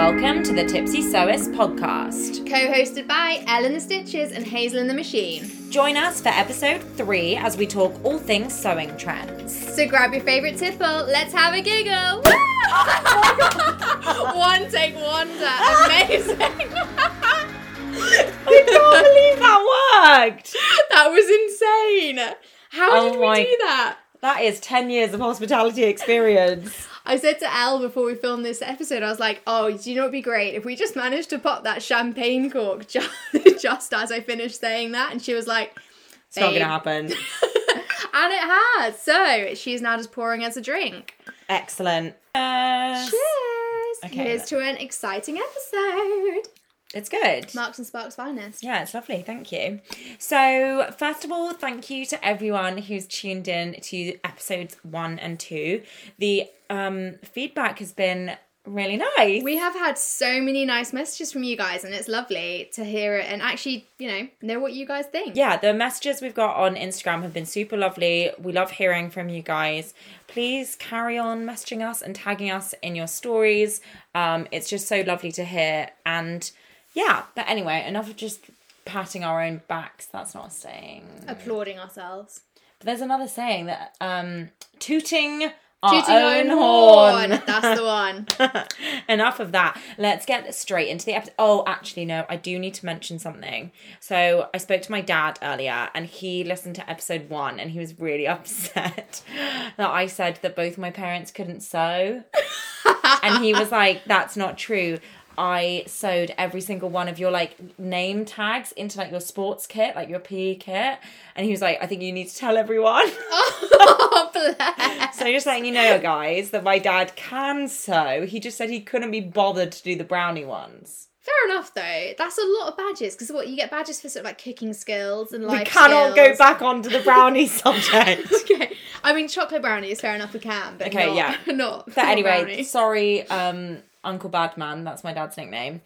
welcome to the Tipsy Sewist podcast. Co-hosted by Ellen the Stitches and Hazel in the Machine. Join us for episode 3 as we talk all things sewing trends. So grab your favourite tipple, let's have a giggle! One take wonder, amazing! I can't believe that worked! That was insane! How did we do that? That is 10 years of hospitality experience. I said to Elle before we filmed this episode, I was like, oh, do you know what would be great? If we just managed to pop that champagne cork just as I finished saying that. And she was like, it's not going to happen. And it has. So she's now just pouring us a drink. Excellent. Cheers. Okay, Here's to an exciting episode. It's good. Marks and Sparks finest. Yeah, it's lovely. Thank you. So, first of all, thank you to everyone who's tuned in to episodes 1 and 2. The feedback has been really nice. We have had so many nice messages from you guys, and it's lovely to hear it and actually, know what you guys think. Yeah, the messages we've got on Instagram have been super lovely. We love hearing from you guys. Please carry on messaging us and tagging us in your stories. It's just so lovely to hear. And yeah, but anyway, enough of just patting our own backs. That's not a saying. Applauding ourselves. But there's another saying that tooting Tooting our own horn. That's the one. Enough of that. Let's get straight into the episode. Oh, actually, no, I do need to mention something. So I spoke to my dad earlier and he listened to episode 1 and he was really upset that I said that both my parents couldn't sew. And he was like, that's not true. I sewed every single one of your name tags into your sports kit, your PE kit. And he was like, I think you need to tell everyone. Oh, bless. So just letting you know, guys, that my dad can sew. He just said he couldn't be bothered to do the brownie ones. Fair enough, though. That's a lot of badges. Because you get badges for sort of cooking skills and life We cannot skills. go back onto the brownie subject. Okay. I mean, chocolate brownies, fair enough, we can. But Okay, not, yeah. not But anyway, brownie. Sorry, Uncle Badman, that's my dad's nickname.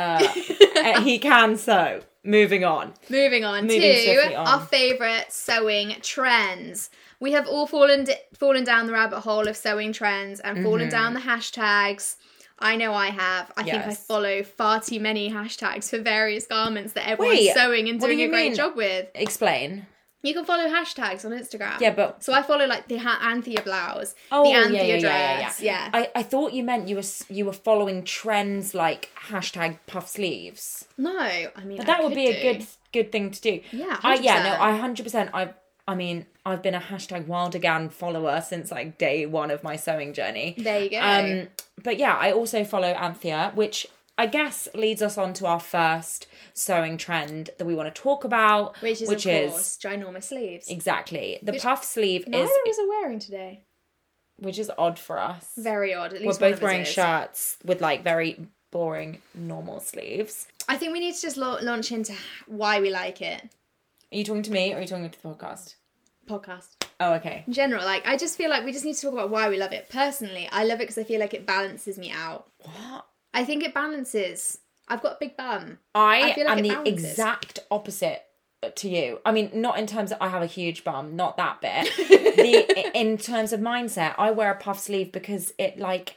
He can sew. Moving on. Moving swiftly to on. our favourite sewing trends. We have all fallen down the rabbit hole of sewing trends and fallen down the hashtags. I know I have. I think I Yes. follow far too many hashtags for various garments that everyone's sewing and what do doing you a great mean? job with. Explain. You can follow hashtags on Instagram. Yeah, but... So I follow the Anthea blouse, Oh, the Anthea yeah. dress. Yeah. I thought you meant you were following trends like hashtag puff sleeves. No, I mean, But that would be a good thing to do. Yeah, 100%. I 100%. I've been a hashtag Wildigan follower since day 1 of my sewing journey. There you go. But yeah, I also follow Anthea, which I guess leads us on to our first sewing trend that we want to talk about, Which is of course ginormous sleeves. Exactly. The puff sleeve Neither is, of us are wearing today. which is odd for us. Very odd. At We're least one both of us wearing is. shirts with very boring normal sleeves. I think we need to just launch into why we like it. Are you talking to me or are you talking to the podcast? Podcast. Oh, okay. In general, I just feel like we just need to talk about why we love it. Personally, I love it because I feel like it balances me out. What? I think it balances. I've got a big bum. I feel like am it the balances. exact opposite to you. I mean, not in terms of I have a huge bum, not that bit. In terms of mindset, I wear a puff sleeve because it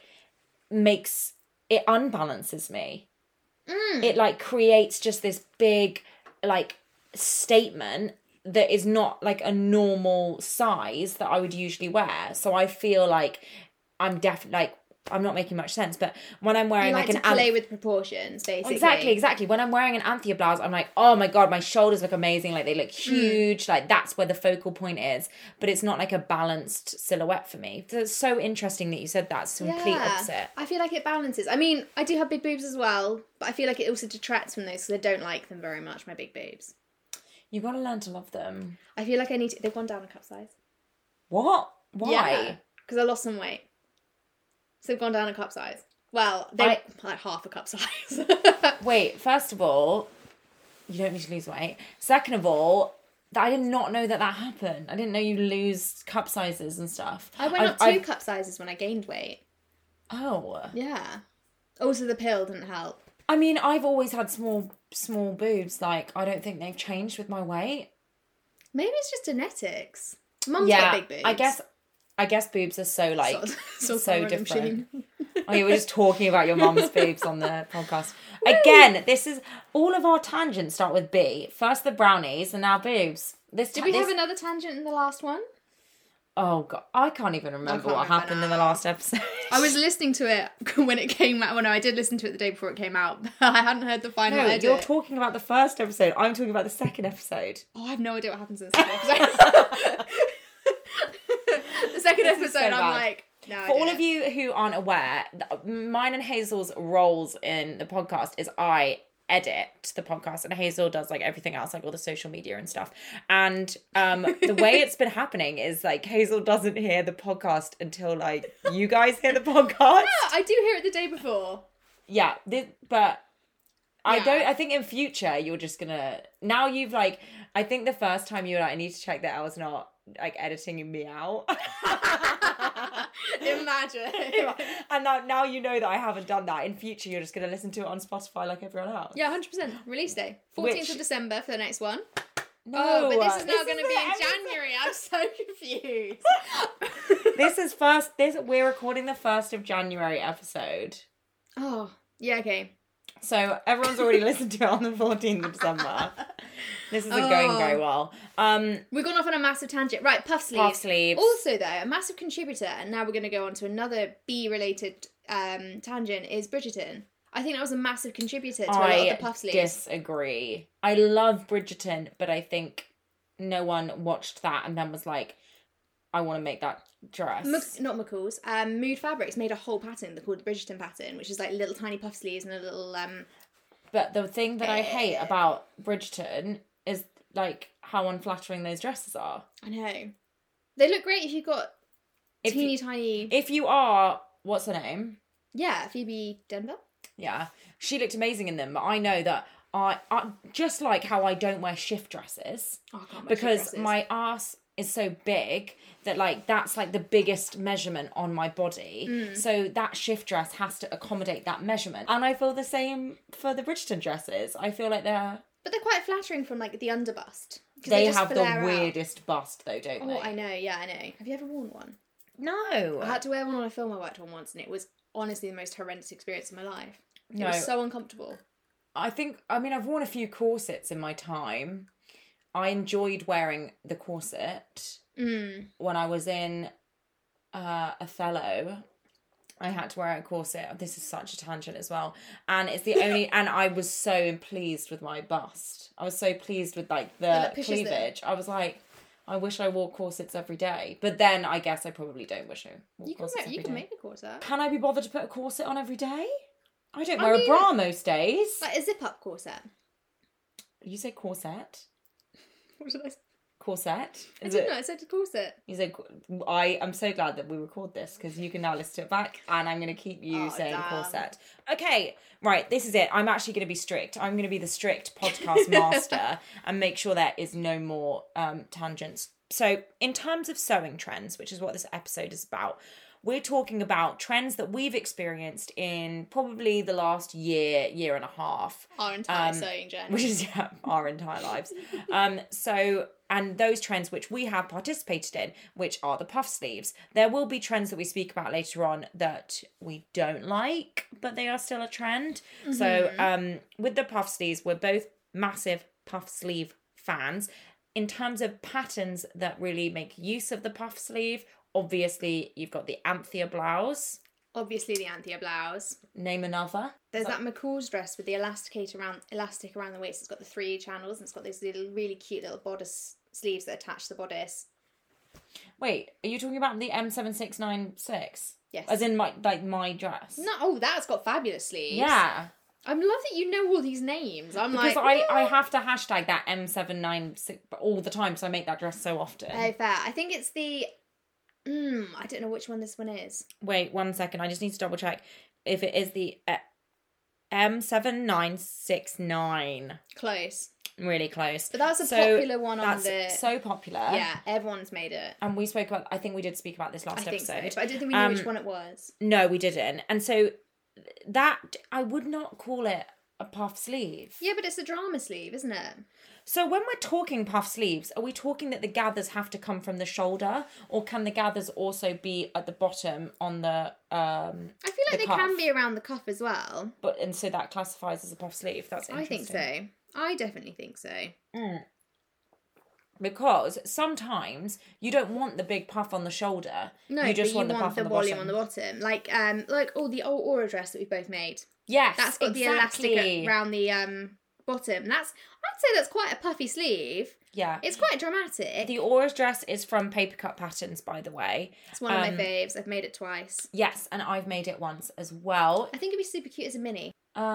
unbalances me. It creates just this big statement that is not a normal size that I would usually wear. So I feel like I'm definitely I'm not making much sense, but when I'm wearing You like an to play with proportions, basically. Exactly. When I'm wearing an Anthea blouse, I'm like, oh my god, my shoulders look amazing. They look huge. That's where the focal point is. But it's not a balanced silhouette for me. So it's so interesting that you said that. It's complete opposite. I feel like it balances. I mean, I do have big boobs as well, but I feel like it also detracts from those because I don't like them very much, my big boobs. You've got to learn to love them. I feel like I need to... They've gone down a cup size. What? Why? Because I lost some weight. So they've gone down a cup size. Well, they're half a cup size. Wait, first of all, you don't need to lose weight. Second of all, I did not know that happened. I didn't know you lose cup sizes and stuff. I went up 2 cup sizes when I gained weight. Oh. Yeah. Also, the pill didn't help. I mean, I've always had small boobs. I don't think they've changed with my weight. Maybe it's just genetics. Mum's got big boobs. I guess boobs are so so different. Oh, you were just talking about your mum's boobs on the podcast. Again, this is all of our tangents start with B. First the brownies and now boobs. Did we have another tangent in the last one? Oh god, I can't even remember what happened in the last episode. I was listening to it when it came out. Well, no, I did listen to it the day before it came out. But I hadn't heard the final edit. You're talking about the first episode. I'm talking about the second episode. Oh, I have no idea what happens in the second episode. The second episode, so I'm bad. like, no. For all of you who aren't aware, mine and Hazel's roles in the podcast is I edit the podcast and Hazel does like everything else, like all the social media and stuff. And the way it's been happening is like Hazel doesn't hear the podcast until like you guys hear the podcast. Yeah, I do hear it the day before. Yeah, but I Yeah. don't. I think in future you're just gonna. Now you've like. I think the first time you were like, I need to check that I was not like editing me out. Imagine. And now you know that I haven't done that. In future, you're just gonna listen to it on Spotify like everyone else. Yeah, 100%. Release day. 14th of December for the next one. No, Oh, but this is now going to the be in episode. January. I'm so confused. This is first. We're recording the 1st of January episode. Oh, yeah, okay. So everyone's already listened to it on the 14th of December. This isn't going very well. We've gone off on a massive tangent. Right, puff sleeves. Puff sleeves. Also, though, a massive contributor, and now we're going to go on to another B-related tangent, is Bridgerton. I think that was a massive contributor to a lot of the puff sleeves. Disagree. I love Bridgerton, but I think no one watched that and then was like, I want to make that dress. Not McCall's. Mood Fabrics made a whole pattern called the Bridgerton pattern, which is like little tiny puff sleeves and a little... But the thing that I hate about Bridgerton is like how unflattering those dresses are. I know. They look great if you've got tiny... If you are, what's her name? Yeah, Phoebe Denver. Yeah, she looked amazing in them. But I know that I just like how I don't wear shift dresses Oh, I can't wear because shift dresses. my ass is so big that like that's like the biggest measurement on my body. So that shift dress has to accommodate that measurement. And I feel the same for the Bridgerton dresses. I feel like But they're quite flattering from like the underbust. 'Cause they just have the flare out. weirdest bust though, don't they? Oh, I know. Yeah, I know. Have you ever worn one? No. I had to wear one on a film I worked on once, and it was honestly the most horrendous experience of my life. It No. was so uncomfortable. I mean, I've worn a few corsets in my time. I enjoyed wearing the corset. When I was in Othello, I had to wear a corset. This is such a tangent as well. And it's the only... and I was so pleased with my bust. I was so pleased with, like, the cleavage. I was like, I wish I wore corsets every day. But then I guess I probably don't wish I wore corsets every day. You can make a corset. Can I be bothered to put a corset on every day? I don't wear a bra most days. Like a zip-up corset. You say corset? What did I say? Corset? I didn't know. I said corset. You said, I am so glad that we record this because you can now listen to it back and I'm going to keep you saying damn. corset. Okay, right, this is it. I'm actually going to be strict. I'm going to be the strict podcast master and make sure there is no more tangents. So in terms of sewing trends, which is what this episode is about, we're talking about trends that we've experienced in probably the last year and a half. Our entire sewing journey. Which is, our entire lives. And those trends which we have participated in, which are the puff sleeves. There will be trends that we speak about later on that we don't like, but they are still a trend. So with the puff sleeves, we're both massive puff sleeve fans. In terms of patterns that really make use of the puff sleeve, obviously you've got the Anthea blouse. Obviously the Anthea blouse. Name another. There's that McCall's dress with the elastic around the waist. It's got the 3 channels and it's got these little really cute little bodice sleeves that attach the bodice. Wait, are you talking about the M7696? Yes. As in my dress? No, oh, that's got fabulous sleeves. Yeah. I love that you know all these names. I'm Because like... I have to hashtag that M796 all the time because I make that dress so often. Oh, fair. I think it's the... I don't know which one this one is. Wait, 1 second. I just need to double check if it is the M7969. Close. Really close. But that's a popular one on that's the... so popular. Yeah, everyone's made it. And we spoke about... I think we did speak about this last episode. I think so, but I didn't think we knew which one it was. No, we didn't. And so that... I would not call it a puff sleeve. Yeah, but it's a drama sleeve, isn't it? So when we're talking puff sleeves, are we talking that the gathers have to come from the shoulder, or can the gathers also be at the bottom on the I feel like they cuff? can be around the cuff as well. And so that classifies as a puff sleeve. That's interesting. I think so. I definitely think so. Because sometimes you don't want the big puff on the shoulder. No, you just but want the puff the on the volume bottom. on the bottom. Like the old Aura dress that we both made. Yes, That's got the elastic around the bottom. I'd say that's quite a puffy sleeve. Yeah. It's quite dramatic. The Aura's dress is from Paper Cut Patterns, by the way. It's one of my faves. I've made it twice. Yes, and I've made it once as well. I think it'd be super cute as a mini.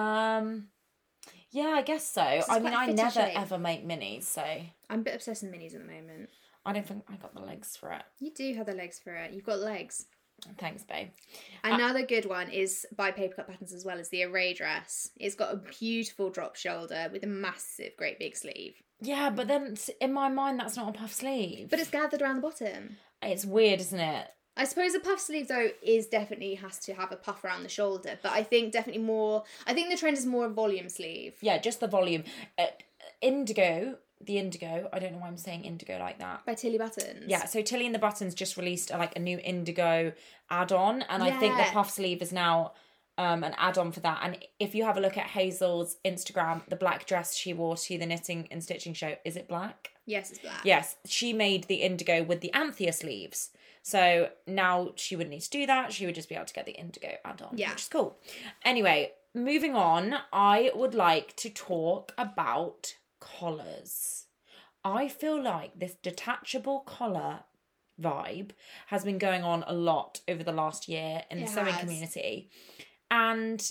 Yeah, I guess so. I mean, I never ever make minis, so I'm a bit obsessed with minis at the moment. I don't think I got the legs for it. You do have the legs for it. You've got legs. Thanks, babe. Another good one is by Paper Cut Patterns as well, is the Array dress. It's got a beautiful drop shoulder with a massive, great big sleeve. Yeah, but then in my mind, that's not a puff sleeve. But it's gathered around the bottom. It's weird, isn't it? I suppose a puff sleeve, though, definitely has to have a puff around the shoulder. But I think definitely more... I think the trend is more a volume sleeve. Yeah, just the volume. Indigo, I don't know why I'm saying indigo like that. By Tilly Buttons. Yeah, so Tilly and the Buttons just released a new indigo add-on. And I think the puff sleeve is now an add-on for that. And if you have a look at Hazel's Instagram, the black dress she wore to the knitting and stitching show, is it black? Yes, it's black. Yes, she made the indigo with the Anthea sleeves. So now she wouldn't need to do that. She would just be able to get the indigo add-on, which is cool. Anyway, moving on, I would like to talk about collars. I feel like this detachable collar vibe has been going on a lot over the last year in the sewing community. And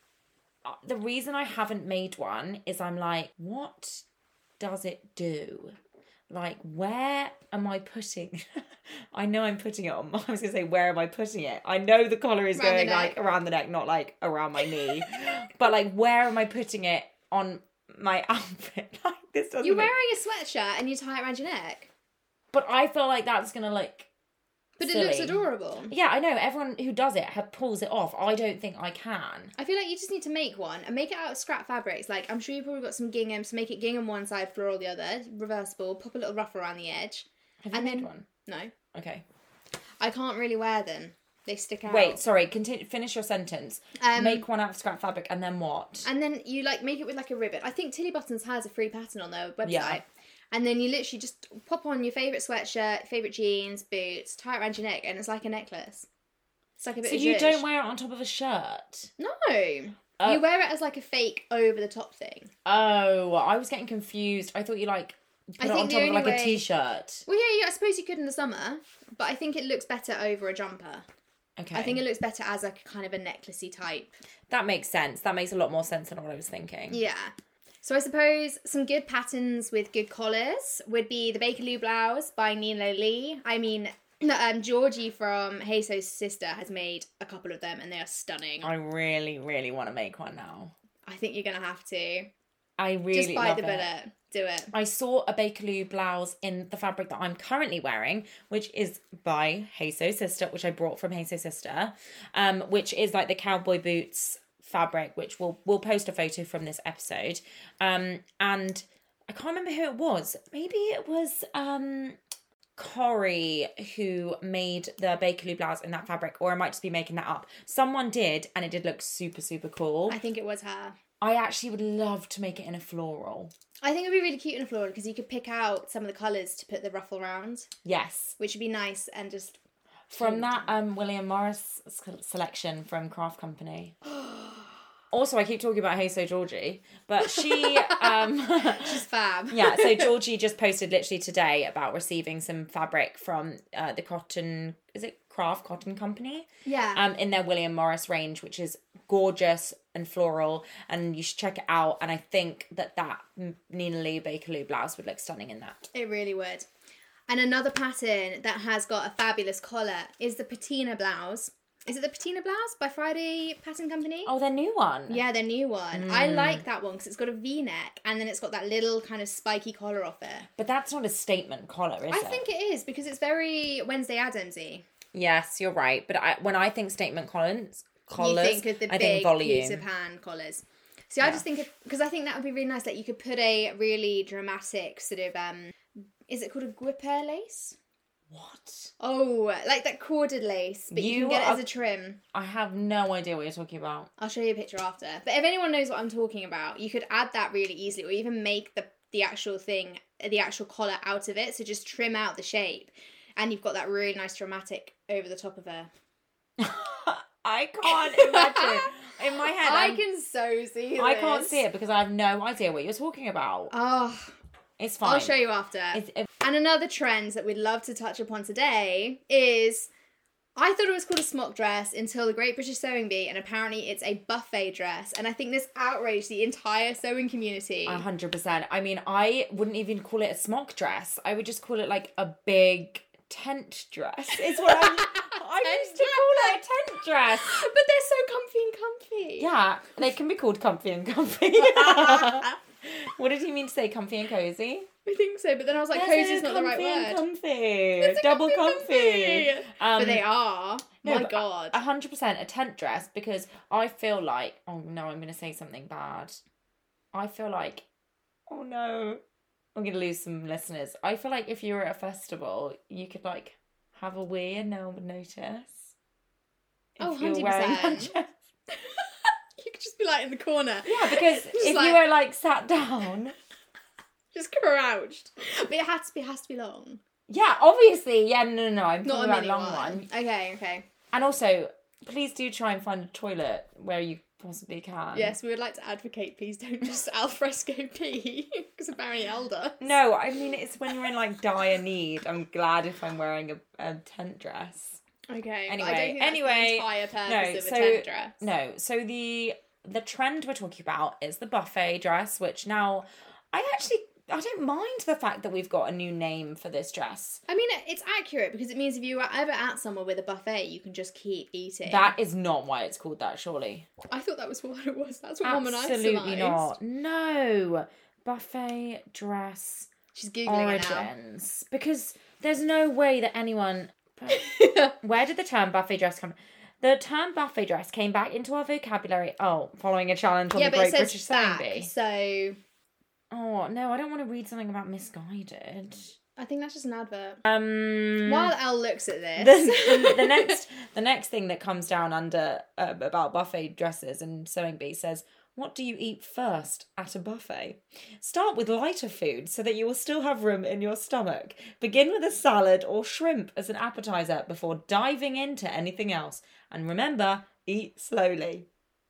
the reason I haven't made one is I'm like, what does it do? Like, where am I putting... I know I'm putting it on... I was going to say, where am I putting it? I know the collar is going, like, around the neck, not, like, around my knee. But, like, where am I putting it on my outfit? Like, this doesn't... You're wearing a sweatshirt and you tie it around your neck. But I feel like that's going to look... But silly. It looks adorable. Yeah, I know. Everyone who does it pulls it off. I don't think I can. I feel like you just need to make one and make it out of scrap fabrics. Like, I'm sure you've probably got some gingham, so make it gingham one side, floral the other, reversible, pop a little ruffle around the edge. Have you made one? No. Okay. I can't really wear them. They stick out. Wait, sorry. Finish your sentence. Make one out of scrap fabric and then what? And then you, like, make it with, like, a ribbon. I think Tilly Buttons has a free pattern on their website. Yeah. And then you literally just pop on your favourite sweatshirt, favourite jeans, boots, tie it around your neck, and it's like a necklace. It's like a bit of So you zhuzh. don't wear it on top of a shirt? No. You wear it as like a fake over-the-top thing. Oh, I was getting confused. I thought you, like, put it on top of, like, a t-shirt. Well, yeah, I suppose you could in the summer, but I think it looks better over a jumper. Okay. I think it looks better as a kind of a necklacey type. That makes sense. That makes a lot more sense than what I was thinking. Yeah. So I suppose some good patterns with good collars would be the Bakerloo blouse by Nina Lee. I mean, Georgie from Hey So Sister has made a couple of them and they are stunning. I really, really want to make one now. I think you're going to have to. I really Just bite love the it. bullet. Do it. I saw a Bakerloo blouse in the fabric that I'm currently wearing, which is by Hey So Sister, which I brought from Hey So Sister, which is like the cowboy boots fabric, which we'll post a photo from this episode. And I can't remember who it was. Maybe it was Corey who made the Bakerloo blouse in that fabric, or I might just be making that up. Someone did, and it did look super, super cool. I think it was her. I actually would love to make it in a floral. I think it would be really cute in a floral because you could pick out some of the colours to put the ruffle around. Yes. Which would be nice and just... From that William Morris selection from Craft Company. Also, I keep talking about Hey So Georgie, but she... She's fab. Yeah, so Georgie just posted literally today about receiving some fabric from the cotton... Is it Craft Cotton Company? Yeah. In their William Morris range, which is gorgeous and floral, and you should check it out. And I think that Nina Lee Bakerloo blouse would look stunning in that. It really would. And another pattern that has got a fabulous collar is the Patina blouse. Is it the Patina blouse by Friday Pattern Company? Oh, their new one. Yeah, their new one. I like that one because it's got a V-neck and then it's got that little kind of spiky collar off it. But that's not a statement collar, is it? I think it is because it's very Wednesday Addams-y. Yes, you're right. But when I think statement collars, You think of the I big think volume. Peter Pan collars. See, I just think because I think that would be really nice. Like you could put a really dramatic sort of is it called a guipere lace? What? Oh, like that corded lace, but you can get it as a trim. I have no idea what you're talking about. I'll show you a picture after. But if anyone knows what I'm talking about, you could add that really easily, or even make the actual thing, the actual collar out of it. So just trim out the shape, and you've got that really nice dramatic over the top of her. I can't imagine. In my head, I can so see this. I can't see it because I have no idea what you're talking about. Oh, it's fine. I'll show you after. And another trend that we'd love to touch upon today is, I thought it was called a smock dress until the Great British Sewing Bee, and apparently it's a buffet dress. And I think this outraged the entire sewing community. 100%. I mean, I wouldn't even call it a smock dress. I would just call it like a big tent dress. Is what I used to call it, a tent dress. But they're so comfy and comfy. Yeah, they can be called comfy and comfy. What did he mean to say, comfy and cozy? I think so, but then I was like, cozy's not the right word. Comfy. Double comfy. But they are. No, My God. 100% a tent dress, because I feel like, oh no, I'm going to say something bad. I feel like, oh no, I'm going to lose some listeners. I feel like if you were at a festival, you could like have a wee and no one would notice. Oh, if you were wearing that 100%. dress. You could just be like in the corner. Yeah, because if like, you were like sat down. Just crouched. But it has to be long. Yeah, obviously. Yeah, no. I'm Not talking a about mini long one. Okay. And also, please do try and find a toilet where you possibly can. Yes, we would like to advocate, please don't just alfresco pee, because apparently Elder. No, I mean, it's when you're in like dire need. I'm glad if I'm wearing a tent dress. Okay, Anyway, but I don't think that's the entire purpose of a tent dress. No, so the trend we're talking about is the buffet dress, which now I don't mind the fact that we've got a new name for this dress. I mean, it's accurate because it means if you are ever at somewhere with a buffet, you can just keep eating. That is not why it's called that, surely. I thought that was what it was. That's what Mum and I surmised. Absolutely not. No. Buffet dress. She's Googling origins. Because there's no way that anyone... Where did the term buffet dress come from? The term buffet dress came back into our vocabulary, following a challenge on the Great British Sewing Bee. So... Oh, no, I don't want to read something about misguided. I think that's just an advert. While Elle looks at this... the next thing that comes down under about buffet dresses and Sewing Bee says, what do you eat first at a buffet? Start with lighter food so that you will still have room in your stomach. Begin with a salad or shrimp as an appetizer before diving into anything else. And remember, eat slowly.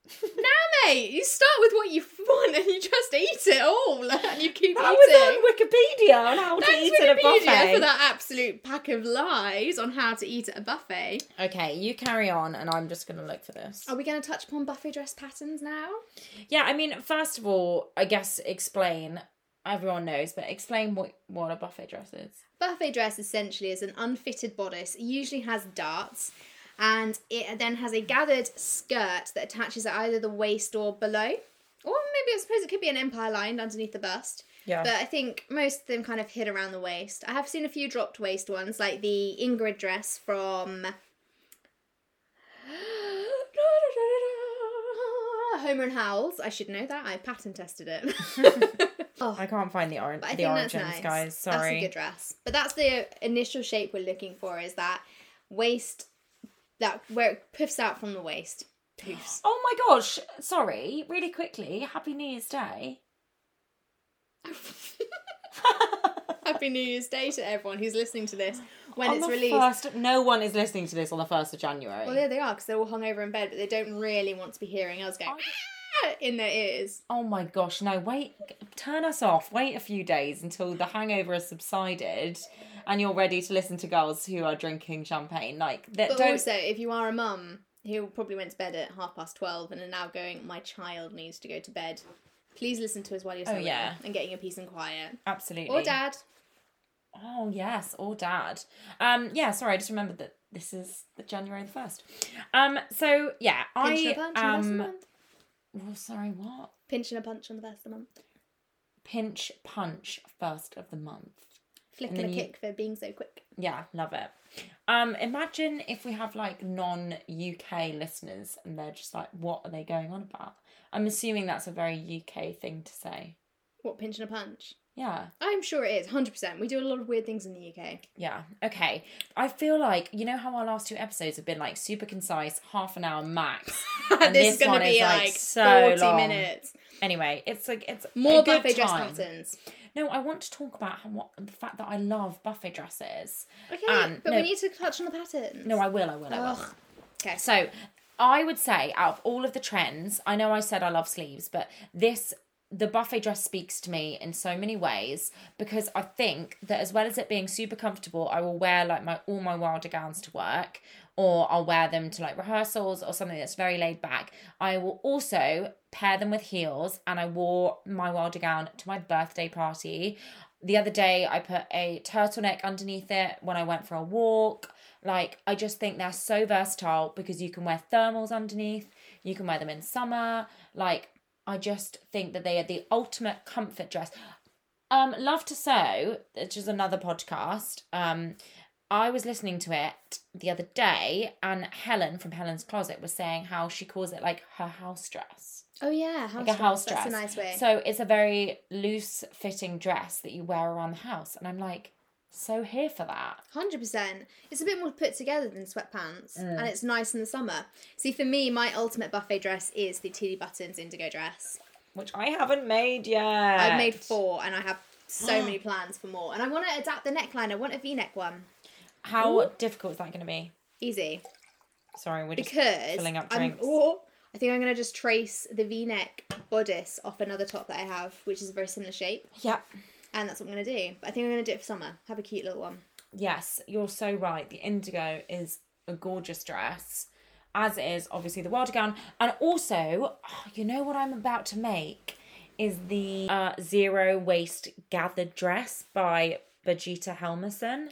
Now, mate, you start with what you want and you just eat it all, and you keep eating. That was on Wikipedia on how to eat at a buffet. For that absolute pack of lies on how to eat at a buffet. Okay, you carry on, and I'm just going to look for this. Are we going to touch upon buffet dress patterns now? Yeah, I mean, first of all, I guess explain. Everyone knows, but explain what a buffet dress is. Buffet dress essentially is an unfitted bodice. It usually has darts. And it then has a gathered skirt that attaches at either the waist or below. Or maybe I suppose it could be an empire line underneath the bust. Yeah. But I think most of them kind of hit around the waist. I have seen a few dropped waist ones, like the Ingrid dress from... Homer and Howells. I should know that. I pattern tested it. I can't find the origins, nice. Guys. Sorry. That's a good dress. But that's the initial shape we're looking for, is that waist... That where it puffs out from the waist. Poofs. Oh my gosh! Sorry, really quickly. Happy New Year's Day. Happy New Year's Day to everyone who's listening to this when on it's the released. No one is listening to this on the 1st of January. Well, yeah, they are because they're all hungover in bed, but they don't really want to be hearing us going in their ears. Oh my gosh! No, wait. Turn us off. Wait a few days until the hangover has subsided. And you're ready to listen to girls who are drinking champagne. Also, if you are a mum who probably went to bed at 12:30 and are now going, my child needs to go to bed, please listen to us while you're sewing and getting your peace and quiet. Absolutely. Or dad. Oh, yes. Or dad. Sorry, I just remembered that this is the January the 1st. So, yeah. Pinch and a punch on the 1st of the month. Oh, sorry, what? Pinch and a punch on the 1st of the month. Pinch, punch, 1st of the month. Flick and a kick for being so quick. Yeah, love it. Imagine if we have like non-UK listeners and they're just like, what are they going on about? I'm assuming that's a very UK thing to say. What, pinch and a punch? Yeah. I'm sure it is, 100%. We do a lot of weird things in the UK. Yeah. Okay. I feel like, you know how our last 2 episodes have been like super concise, half an hour max. And this is going to be like so 40 long. minutes. Anyway, it's like, it's more a good buffet dress time. patterns. No, I want to talk about the fact that I love buffet dresses. Okay, but we need to touch on the patterns. No, I will. Okay. So, I would say out of all of the trends, I know I said I love sleeves, but the buffet dress speaks to me in so many ways because I think that as well as it being super comfortable, I will wear like all my Wilder gowns to work, or I'll wear them to like rehearsals or something that's very laid back. I will also pair them with heels, and I wore my Wilder gown to my birthday party. The other day I put a turtleneck underneath it when I went for a walk. Like, I just think they're so versatile because you can wear thermals underneath, you can wear them in summer. Like, I just think that they are the ultimate comfort dress. Love to Sew, which is another podcast. I was listening to it the other day, and Helen from Helen's Closet was saying how she calls it like her house dress. Oh yeah, house like a house dress. dress. That's a nice way. So it's a very loose fitting dress that you wear around the house, and I'm like, so here for that. 100%. It's a bit more put together than sweatpants, and it's nice in the summer. See, for me, my ultimate buffet dress is the Tilly Buttons indigo dress, which I haven't made yet. I've made 4, and I have so many plans for more. And I want to adapt the neckline. I want a V-neck one. How difficult is that going to be? Easy. Sorry, we're just because filling up drinks. I think I'm going to just trace the V-neck bodice off another top that I have, which is a very similar shape. Yeah. And that's what I'm going to do. But I think I'm going to do it for summer. Have a cute little one. Yes, you're so right. The indigo is a gorgeous dress, as is obviously the Wilder gown. And also, you know what I'm about to make is the zero waist gathered dress by Birgitta Helmersson.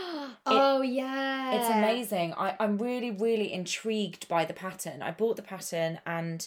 Yeah. It's amazing. I'm really, really intrigued by the pattern. I bought the pattern, and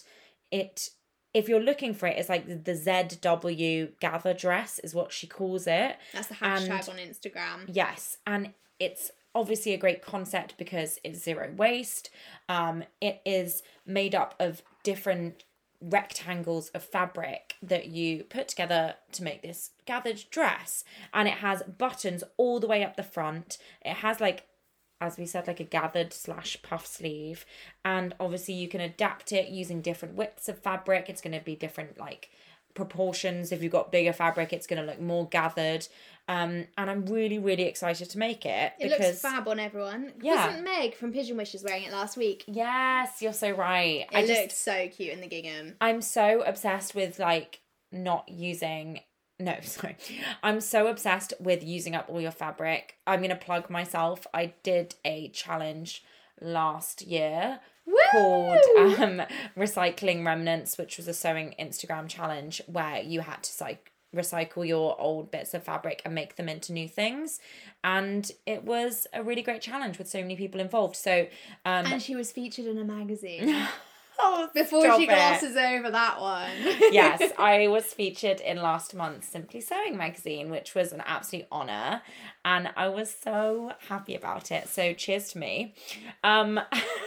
if you're looking for it, it's like the ZW gather dress is what she calls it. That's the hashtag on Instagram. Yes, and it's obviously a great concept because it's zero waste. It is made up of different rectangles of fabric that you put together to make this gathered dress, and it has buttons all the way up the front. It has, like, as we said, like a gathered / puff sleeve, and obviously you can adapt it using different widths of fabric. It's going to be different like proportions. If you've got bigger fabric, it's going to look more gathered. And I'm really, really excited to make it. It looks fab on everyone. Yeah. Wasn't Meg from Pigeon Wishes wearing it last week? Yes, you're so right. It looked so cute in the gingham. I'm so obsessed with like not using... No, sorry. I'm so obsessed with using up all your fabric. I'm going to plug myself. I did a challenge last year called Recycling Remnants, which was a sewing Instagram challenge where you had to recycle your old bits of fabric and make them into new things. And it was a really great challenge with so many people involved. So, and she was featured in a magazine. Oh, before she glosses over that one. Yes, I was featured in last month's Simply Sewing magazine, which was an absolute honour, and I was so happy about it. So cheers to me. I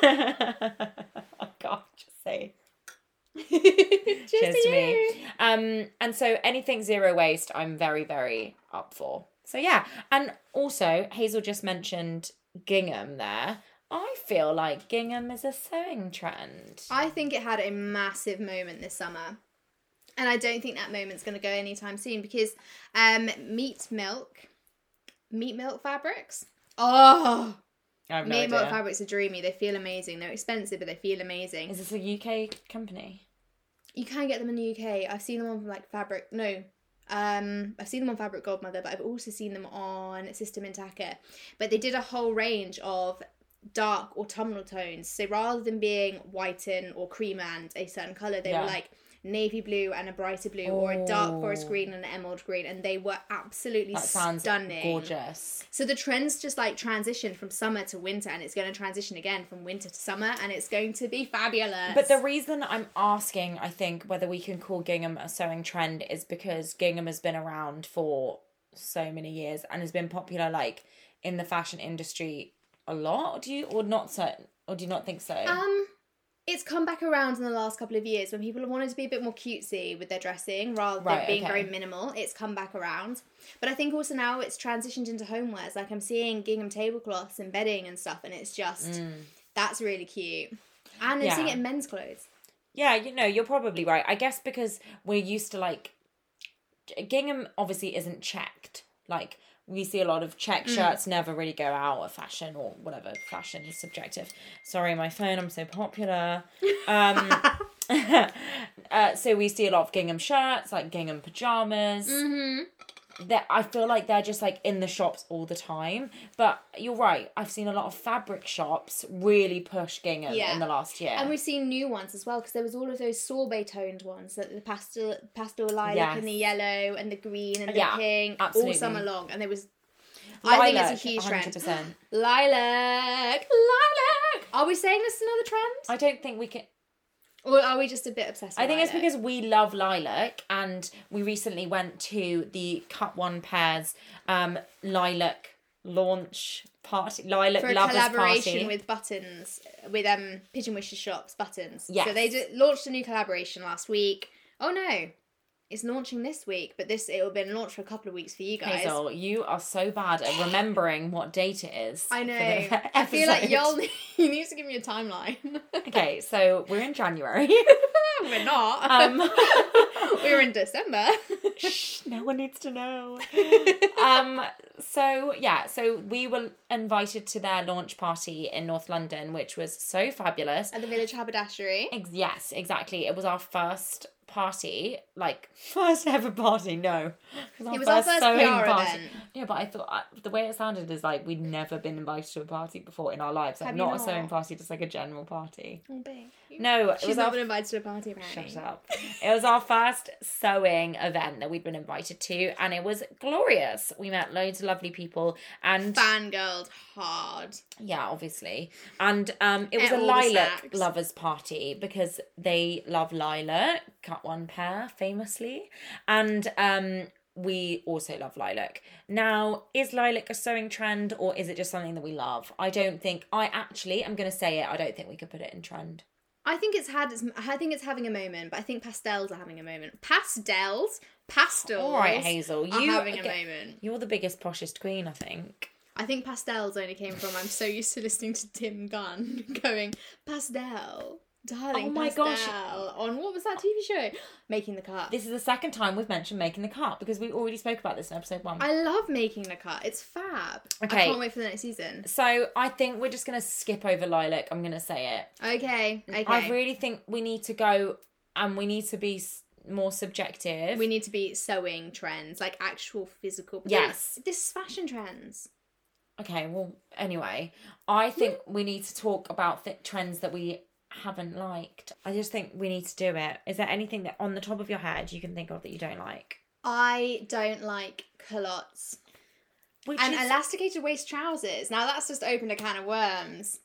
can't just say cheers to me. And so anything zero waste, I'm very, very up for. So yeah, and also Hazel just mentioned gingham there. I feel like gingham is a sewing trend. I think it had a massive moment this summer. And I don't think that moment's going to go anytime soon because meat milk fabrics. Oh, I have no meat idea. milk fabrics are dreamy. They feel amazing. They're expensive, but they feel amazing. Is this a UK company? You can get them in the UK. I've seen them on like Fabric. No. I've seen them on Fabric Godmother, but I've also seen them on System Intaka. But they did a whole range of dark autumnal tones. So rather than being whiten or cream and a certain colour, they were like navy blue and a brighter blue, or a dark forest green and an emerald green, and they were absolutely stunning. Gorgeous. So the trends just like transition from summer to winter, and it's going to transition again from winter to summer, and it's going to be fabulous. But the reason I'm asking, I think, whether we can call gingham a sewing trend is because gingham has been around for so many years and has been popular like in the fashion industry a lot? Do you or not certain? Or do you not think so? It's come back around in the last couple of years when people have wanted to be a bit more cutesy with their dressing rather than being very minimal. It's come back around. But I think also now it's transitioned into homewares. Like I'm seeing gingham tablecloths and bedding and stuff, and it's just, that's really cute. And I'm seeing it in men's clothes. Yeah, you're probably right. I guess because we're used to like, gingham obviously isn't checked. Like, we see a lot of check shirts never really go out of fashion or whatever. Fashion is subjective. Sorry, my phone, I'm so popular. So we see a lot of gingham shirts, like gingham pajamas. Mm-hmm. I feel like they're just like in the shops all the time. But you're right. I've seen a lot of fabric shops really push gingham in the last year. And we've seen new ones as well, because there was all of those sorbet toned ones, like the pastel lilac and the yellow and the green and the pink, all summer long. And there was, I think it's a huge 100%. Trend. Lilac. Are we saying this is another trend? I don't think we can. Or are we just a bit obsessed with I think lilac? it's because we love lilac, and we recently went to the Cut One Pairs lilac launch party, lilac for a lovers collaboration party. with Buttons, with Pigeon Wishes shops, Buttons. Yes. So they launched a new collaboration last week. Oh no, it's launching this week, but it will have been launched for a couple of weeks for you guys. Hazel, you are so bad at remembering what date it is. I know. I feel like you need to give me a timeline. Okay, so we're in January. We're not. We're in December. Shh, no one needs to know. So we were invited to their launch party in North London, which was so fabulous. At the Village Haberdashery. Yes, exactly. It was our first party, like first ever party. No, it was our first PR event. Yeah, but I thought the way it sounded is like we'd never been invited to a party before in our lives. Like not a sewing party, just like a general party. Oh, babe. No, she's not been invited to a party apparently. Shut up. It was our first sewing event that we'd been invited to, and it was glorious. We met loads of lovely people and fangirled hard. Yeah, obviously. And it was a lilac lovers party because they love lilac, Cut One Pair famously, and we also love lilac. Now, is lilac a sewing trend, or is it just something that we love? I'm going to say it, I don't think we could put it in trend. I think it's having a moment, but I think pastels are having a moment. Pastels. All right, Hazel, you having a moment. You're the biggest poshest queen, I think. I think pastels only came from I'm so used to listening to Tim Gunn going pastel, darling. Oh my gosh! On what was that TV show? Making the Cut. This is the second time we've mentioned Making the Cut because we already spoke about this in episode 1. I love Making the Cut. It's fab. Okay. I can't wait for the next season. So I think we're just gonna skip over lilac. I'm gonna say it. Okay. I really think we need to go and we need to be more subjective. We need to be sewing trends, like actual physical. Yes. This is fashion trends. Okay, well, anyway, I think we need to talk about trends that we haven't liked. I just think we need to do it. Is there anything that on the top of your head you can think of that you don't like? I don't like culottes. Elasticated waist trousers. Now that's just opened a can of worms.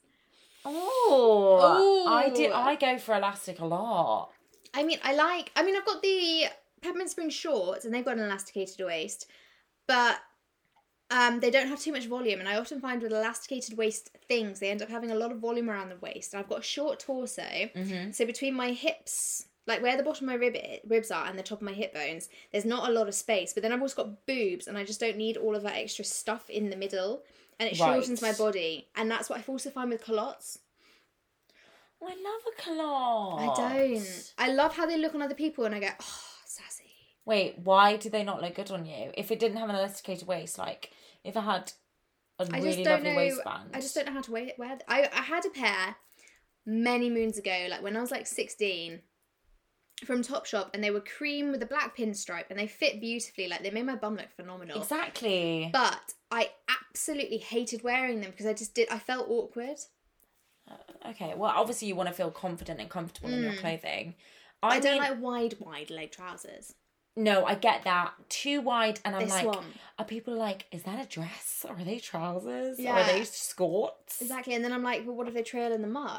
Oh, I go for elastic a lot. I've got the Peppermint Spring shorts and they've got an elasticated waist, but they don't have too much volume, and I often find with elasticated waist things they end up having a lot of volume around the waist, and I've got a short torso, so between my hips, like where the bottom of my ribs are and the top of my hip bones, there's not a lot of space, but then I've also got boobs and I just don't need all of that extra stuff in the middle, and it shortens my body, and that's what I also find with culottes. Oh, I love a culotte. I don't. I love how they look on other people and I go, oh, sassy. Wait, why do they not look good on you? If it didn't have an elasticated waist, like if it had a really lovely waistband. I just don't know how to wear I had a pair many moons ago, like when I was like 16, from Topshop, and they were cream with a black pinstripe and they fit beautifully. Like they made my bum look phenomenal. Exactly. But I absolutely hated wearing them because I felt awkward. Okay, well obviously you want to feel confident and comfortable in your clothing. I don't like wide leg trousers. No, I get that. Too wide, and I'm like, are people like, is that a dress? Or are they trousers? Yeah. Or are they skirts? Exactly, and then I'm like, well, what if they trail in the muck?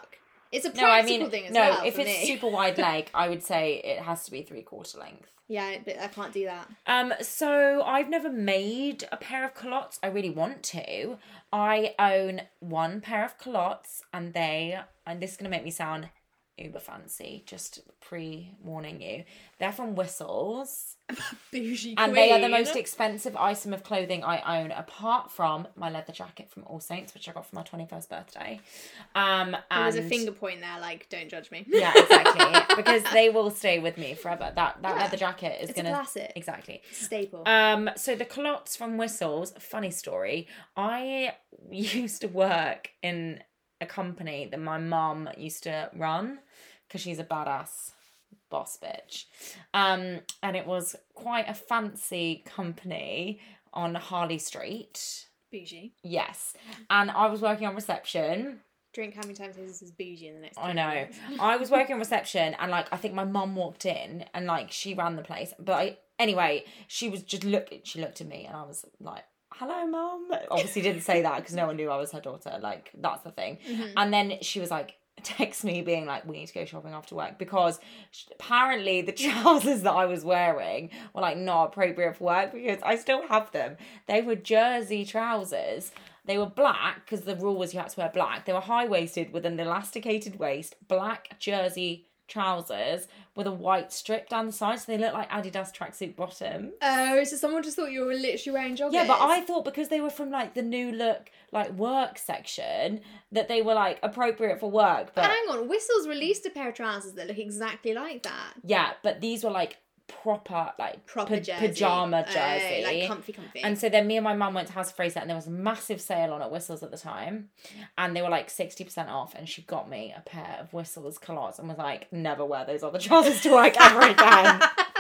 It's a No, I practical mean, thing as no, well if for it's me. super wide leg, I would say it has to be 3/4 length. Yeah, but I can't do that. So I've never made a pair of culottes. I really want to. I own one pair of culottes, and this is going to make me sound uber fancy, just pre-warning you. They're from Whistles. Bougie And they are the most expensive item of clothing I own, apart from my leather jacket from All Saints, which I got for my 21st birthday. There was a finger point there, like, don't judge me. Yeah, exactly. Because they will stay with me forever. That leather jacket is It's a classic. Exactly. Staple. So the culottes from Whistles, funny story. I used to work in a company that my mum used to run because she's a badass boss bitch. And it was quite a fancy company on Harley Street. Bougie. Yes. And I was working on reception. Drink how many times this is bougie in the next I know. I was working on reception, and like I think my mum walked in and like she ran the place. But anyway, she was just she looked at me and I was like, hello, mum. Obviously didn't say that because no one knew I was her daughter. Like, that's the thing. Mm-hmm. And then she was like, text me being like, we need to go shopping after work, because apparently the trousers that I was wearing were like not appropriate for work, because I still have them. They were jersey trousers. They were black because the rule was you had to wear black. They were high-waisted with an elasticated waist, black jersey trousers with a white strip down the side, so they look like Adidas tracksuit bottom. Oh, so someone just thought you were literally wearing joggers? Yeah, but I thought because they were from like the New Look like work section that they were like appropriate for work. But hang on, Whistles released a pair of trousers that look exactly like that. yeah, but these were like proper jersey. pajama jersey, like comfy. And so then me and my mum went to House of Fraser, and there was a massive sale on at Whistles at the time, and they were like 60% off, and she got me a pair of Whistles culottes and was like, never wear those other trousers to work ever again.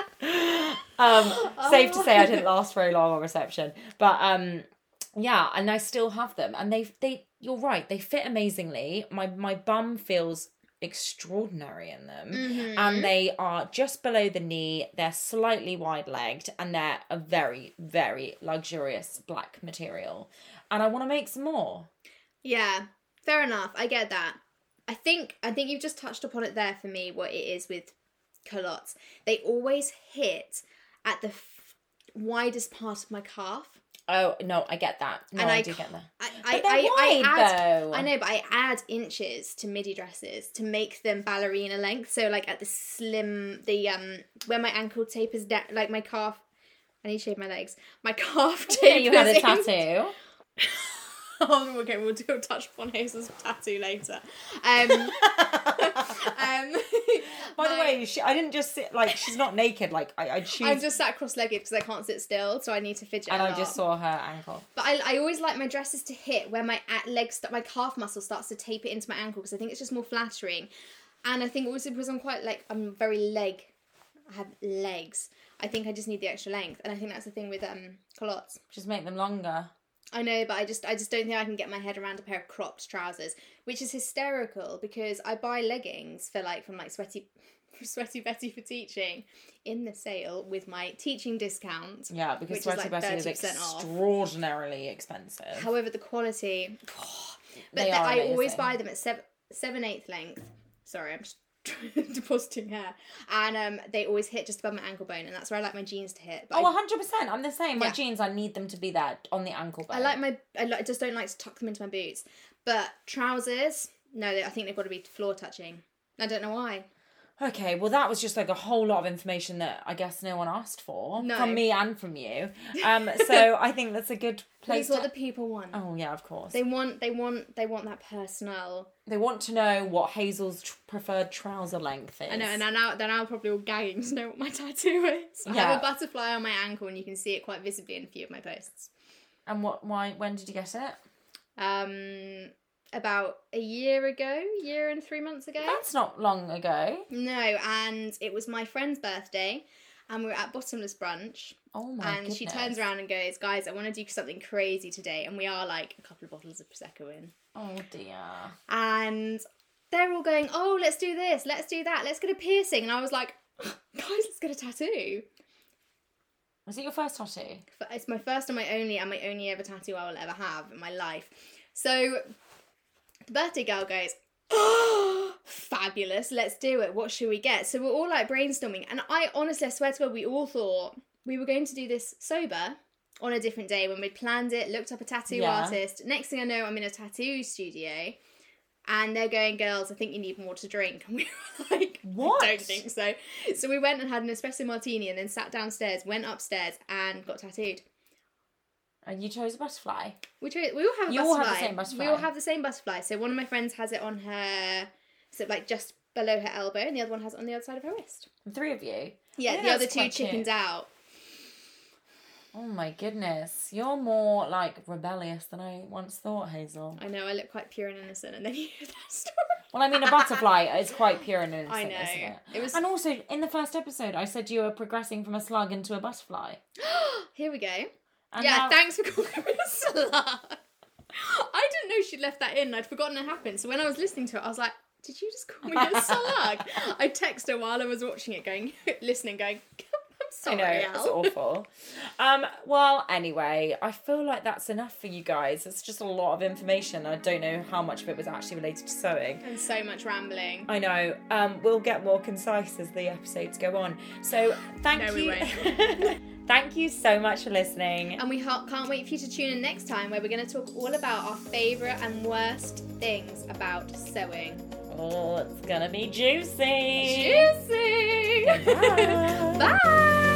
Safe to say I didn't last very long on reception, but yeah, and I still have them, and they you're right, they fit amazingly. My bum feels extraordinary in them, and they are just below the knee, they're slightly wide-legged, and they're a very, very luxurious black material, and I want to make some more. Yeah, fair enough, I get that. I think you've just touched upon it there for me, what it is with culottes. They always hit at the widest part of my calf. Oh, no, I get that. No, and I do get that. I though. I know, but I add inches to midi dresses to make them ballerina length. So, like, at the slim, where my ankle tapers down, like my calf, I need to shave my legs. My calf tapers. Yeah, you had a tattoo. Oh, okay, we'll do a touch upon Hazel's tattoo later. By the way, I didn't just sit, like, she's not naked, like, I'm just sat cross-legged because I can't sit still, so I need to fidget and a I lot. just saw her ankle. But I always like my dresses to hit where my my calf muscle starts to taper into my ankle, because I think it's just more flattering. And I think also because I'm very I have legs. I think I just need the extra length, and I think that's the thing with culottes. Just make them longer. I know, but I just don't think I can get my head around a pair of cropped trousers, which is hysterical because I buy leggings from Sweaty Betty for teaching in the sale with my teaching discount. Yeah, because Sweaty Betty is extraordinarily expensive. However, the quality, but I always buy them at 7/8 length. Sorry, I'm just depositing hair, and they always hit just above my ankle bone, and that's where I like my jeans to hit. But 100%. I'm the same. My jeans, I need them to be there on the ankle bone. I just don't like to tuck them into my boots. But trousers, no, I think they've got to be floor touching. I don't know why. Okay, well that was just like a whole lot of information that I guess no one asked for from me and from you. So I think that's a good place. That's what the people want. Oh yeah, of course. They want that personal. They want to know what Hazel's preferred trouser length is. I know, and they're now probably all gagging to know what my tattoo is. I have a butterfly on my ankle, and you can see it quite visibly in a few of my posts. And when did you get it? About a year and 3 months ago. That's not long ago. No, and it was my friend's birthday, and we were at Bottomless Brunch. Oh my goodness. And she turns around and goes, guys, I want to do something crazy today. And we are like a couple of bottles of Prosecco in. Oh dear. And they're all going, oh, let's do this, let's do that, let's get a piercing. And I was like, guys, let's get a tattoo. Was it your first tattoo? It's my first and my only ever tattoo I will ever have in my life. So the birthday girl goes, oh, fabulous, let's do it. What should we get? So we're all like brainstorming. And I swear to God, we all thought we were going to do this sober on a different day when we'd planned it, looked up a tattoo artist. Next thing I know, I'm in a tattoo studio. And they're going, girls, I think you need more to drink. And we were like, what? I don't think so. So we went and had an espresso martini and then sat downstairs, went upstairs and got tattooed. And you chose a butterfly? We all have a butterfly. You all have the same butterfly? We all have the same butterfly. So one of my friends has it on her, so like just below her elbow, and the other one has it on the other side of her wrist. The three of you? Yeah, the other two chickened out. Oh my goodness. You're more, like, rebellious than I once thought, Hazel. I know, I look quite pure and innocent, and then you hear that story. Well, I mean, a butterfly is quite pure and innocent, I know. isn't it? It was... And also, in the first episode, I said you were progressing from a slug into a butterfly. Here we go. And yeah, now... thanks for calling me a slug. I didn't know she'd left that in. I'd forgotten it happened. So when I was listening to it, I was like, did you just call me a slug? I texted her while I was watching it, listening, going... Sorry, I know, it's awful. Well, anyway, I feel like that's enough for you guys. It's just a lot of information. I don't know how much of it was actually related to sewing. And so much rambling. I know. We'll get more concise as the episodes go on. So, thank you. We won't. Thank you so much for listening. And we can't wait for you to tune in next time where we're going to talk all about our favourite and worst things about sewing. Oh, it's going to be juicy. Juicy! Bye. Bye!